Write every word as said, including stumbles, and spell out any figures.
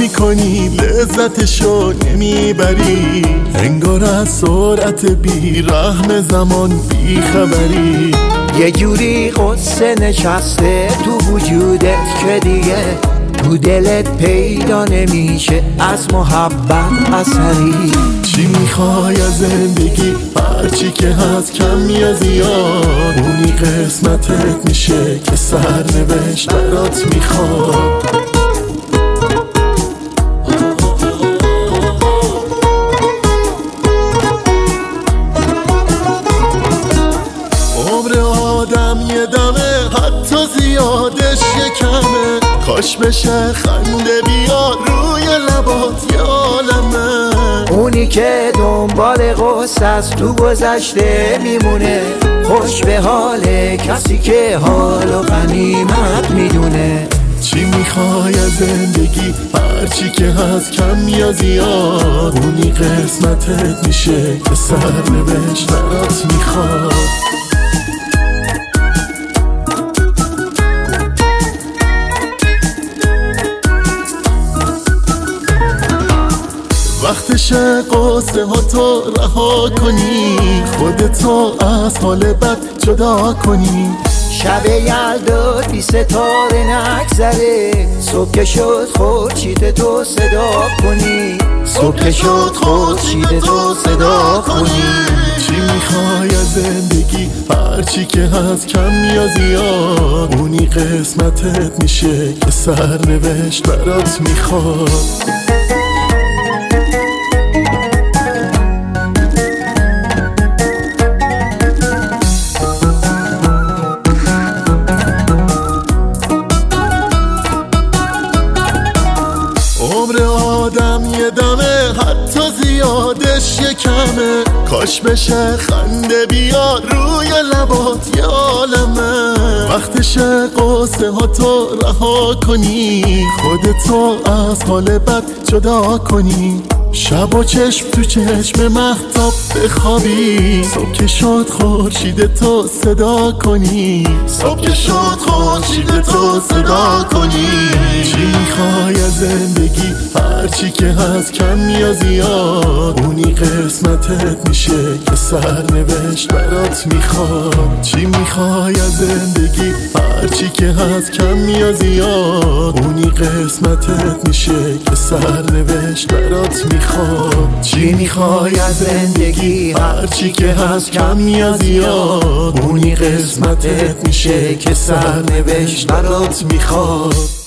میکنی لذتشو نمیبری، انگار از سرعت بی رحم زمان بی خبری. یه جوری قصه نشسته تو وجودت که دیگه تو دلت پیدا نمیشه از محبت اثری. چی میخوای از زندگی؟ هرچی که هست کم یا زیاد، اونی قسمتت میشه که سرنوشت برات میخواد. عمر آدم یه دمه، حتی زیادش یه کمه، کاش بشه خنده بیاد روی لبات یه عالمه. اونی که دنبال قصه از تو گذشته میمونه، خوش به حال کسی که حال و غنیمت میدونه. چی میخوای از زندگی؟ هرچی که هست کم یا زیاد، اونی قسمتت میشه که سرنوشت برات میخواد. وقتشه قصه ها تو رها کنی، خودتو از حال بد جدا کنی. شب یلدا بی ستاره نگذره، صبح که شد خورشید تو صدا کنی. صبح که شد خورشید تو صدا کنی. چی میخوای از زندگی؟ هرچی که هست کم یا زیاد، اونی قسمتت میشه که سرنوشت برات میخواد. عمر آدم یه دمه، حتی زیادش یه کمه، کاش بشه خنده بیاد روی لبات یه عالمه. وقتشه قصه ها تو رها کنی، خودتو از حال بد جدا کنی. شب و چشم تو چشم مهتاب بخوابی، صبح که شد خورشید تو صدا کنی. صبح که شد خورشید تو صدا کنی. چی میخوای از زندگی؟ هرچی که هست کم یا زیاد، اونی قسمتت میشه که سرنوشت برات میخواد. چی میخوای از زندگی؟ هرچی که هست کم یا زیاد، اونی قسمتت میشه که سرنوشت برات میخواد. چی میخوای از زندگی؟ هرچی که هست کم یا زیاد، اونی قسمتت میشه که سرنوشت برات میخواد.